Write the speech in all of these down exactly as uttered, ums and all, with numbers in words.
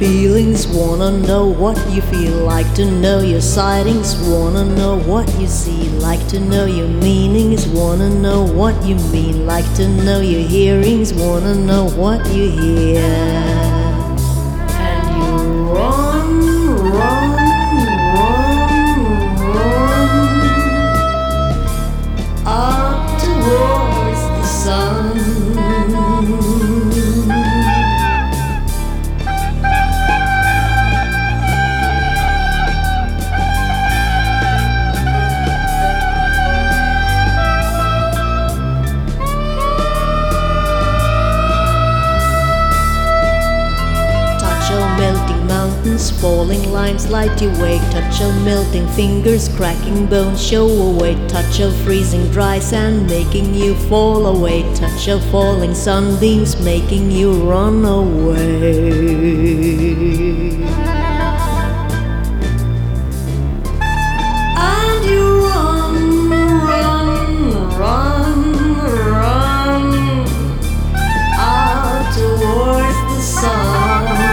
feelings, wanna know what you feel. Like to know your sightings, wanna know what you see. Like to know your meanings, wanna know what you mean. Like to know your hearings, wanna know what you hear. And you run, run, run, run up towards the sun. Melting mountains, falling lines light your way. Touch of melting fingers, cracking bones show away. Touch of freezing dry sand, making you fall away. Touch of falling sunbeams, making you run away. And you run, run, run, run out towards the sun.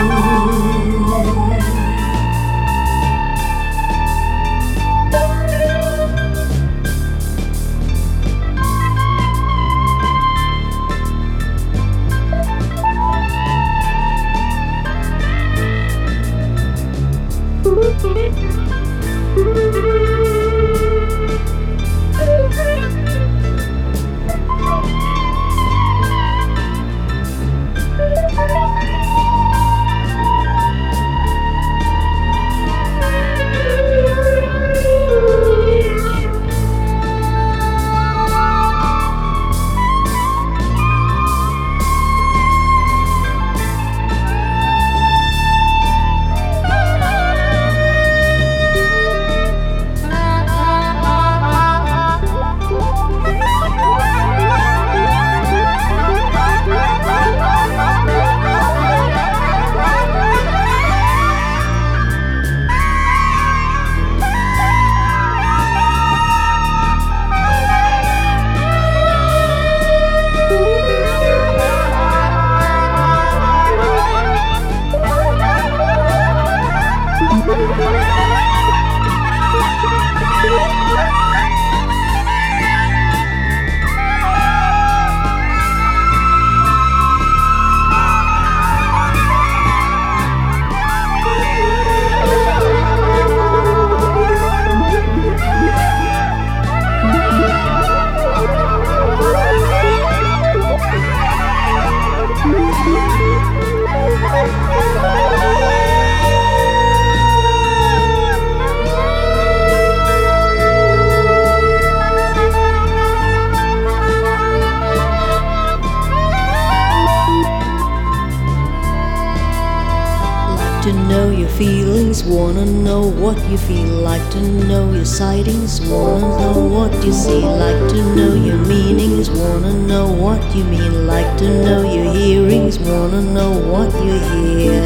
To know your feelings, wanna know what you feel. Like to know your sightings, wanna know what you see. Like to know your meanings, wanna know what you mean. Like to know your hearings, wanna know what you hear.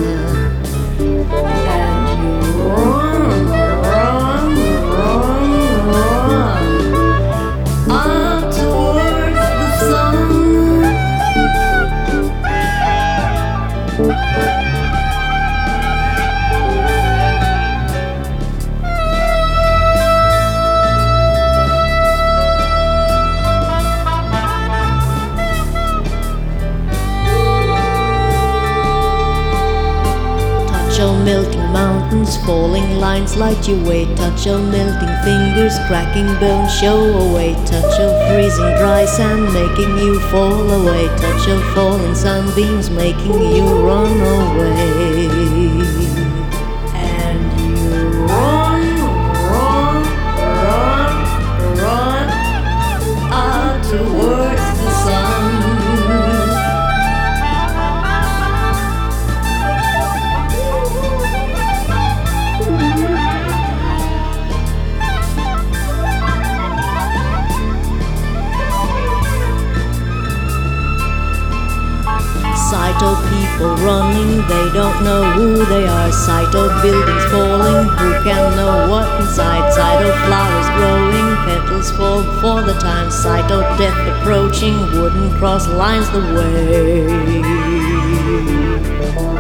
And you run, run, run, run up towards the sun. Touch of melting mountains, falling lines light your way. Touch of melting fingers, cracking bones show away. Touch of freezing dry sand, making you fall away. Touch of falling sunbeams, making you run away. And you run, run, run, run out towards the sun. Sight of people running, they don't know who they are. Sight of buildings falling, who can know what inside. Sight of flowers growing, petals fall before the time. Sight of death approaching, wooden cross lines the way.